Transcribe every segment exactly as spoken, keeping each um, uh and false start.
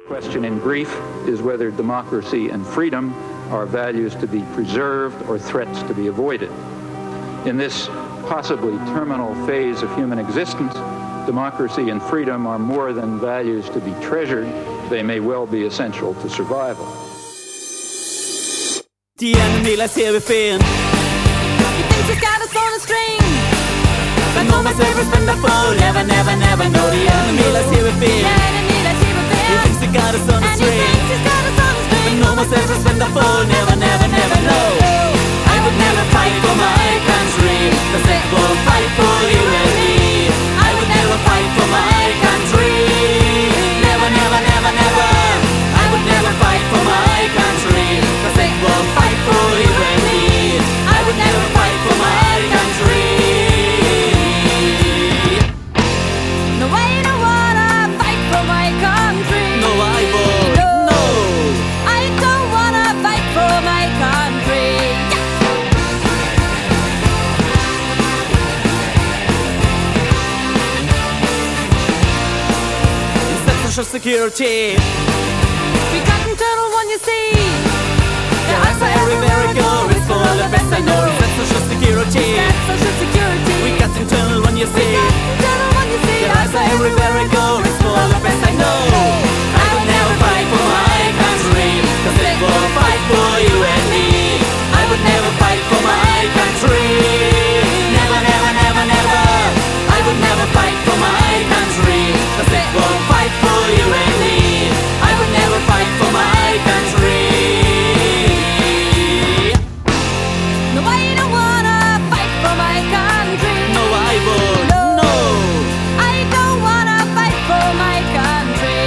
question in brief is whether democracy and freedom are values to be preserved or threats to be avoided. In this possibly terminal phase of human existence, democracy and freedom are more than values to be treasured. They may well be essential to survival. The enemy, let's hear it fin. He thinks he's got us on a string, but no one's ever been before. Never, never, never know the enemy, let's hear it fin. The enemy, let's hear it fin. He thinks he got us on a And string, he thinks he's got us on a string, but no one's ever been before. Never, never, never know. I would never fight for my country, cause it won't fight for you and me. I would never fight for my country. Never, never, never, never. I would never fight for my country, cause it won't fight for you and me. I would never fight for my country. No, I don't wanna fight for my country. No, I won't. No, I don't wanna fight for my country. Instead social security, We got internal one, you see. their eyes are everywhere we go. It's for the best I know. Instead social security, That's social security. we got internal when you see. Internal one, you see. Their eyes are everywhere we go. It's for the best I know. I would never fight for my country, cause it won't fight for you and me. I would never fight for my country. Never, never, never, never. I would never fight for my country, cause it won't fight for you and me. I would never fight for my country. No, I don't wanna fight for my country. No, I won't. No. I don't wanna fight for my country.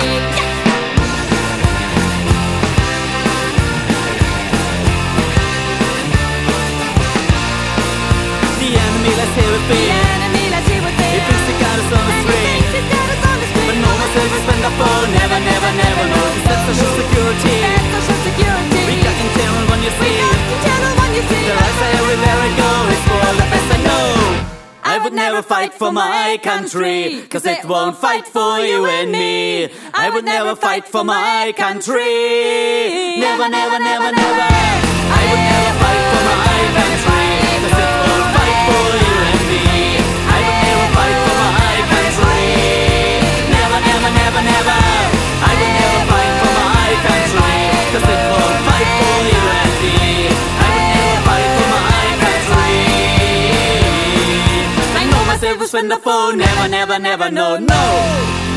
The enemy, let's hear it The beat. enemy, let's hear what they He thinks he got us on the And he string, thinks he's got us on the string. but no one's ever spent the phone. Never, never, never know. That's social security. That's social security. We got internal when you We see. got internal one, you see. Their eyes are everywhere we go. It's for the best I know. I would never fight for my country, cause it won't fight for you and me. I would never fight for my country. Never, never, never, never. I would never fight for my country, cause it won't fight for you and me. I would never fight for my country. Never, never, never, never. I would never fight for my country, cause it won't fight for you and me. I would never fight for my country. I know myself was when the phone. Never, never, never, no, no.